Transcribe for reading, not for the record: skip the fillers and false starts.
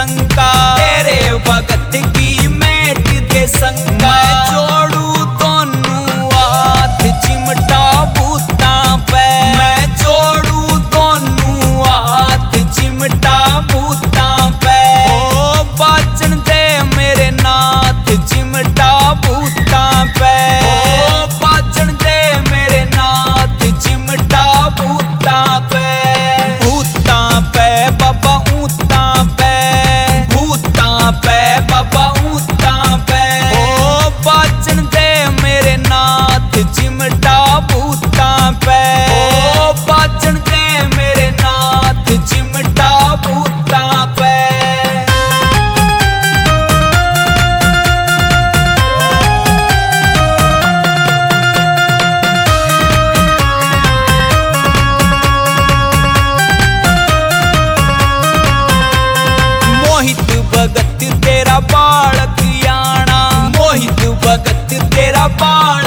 शंका, तेरे भगत की मेट दे शंका। मैं जोड़ू दोनों हाथ चिमटा भूता पे, मैं जोड़ू दोनों हाथ चिमटा भूता पे। ओ बाचन दे मेरे नाथ चिमटा भूता पे, ओ बाचन दे मेरे नाथ चिमटा भूता पे। भूता पे बाबा ऊता पे, भूता पे बाबा ऊता पे। ओ बाचन दे मेरे नाथ चिमटा भूता पे, ओ बाचन दे मेरे नाथ चिमटा भूता पे। मोहित भगत तेरा बालक याना, मोहित भगत तेरा बाल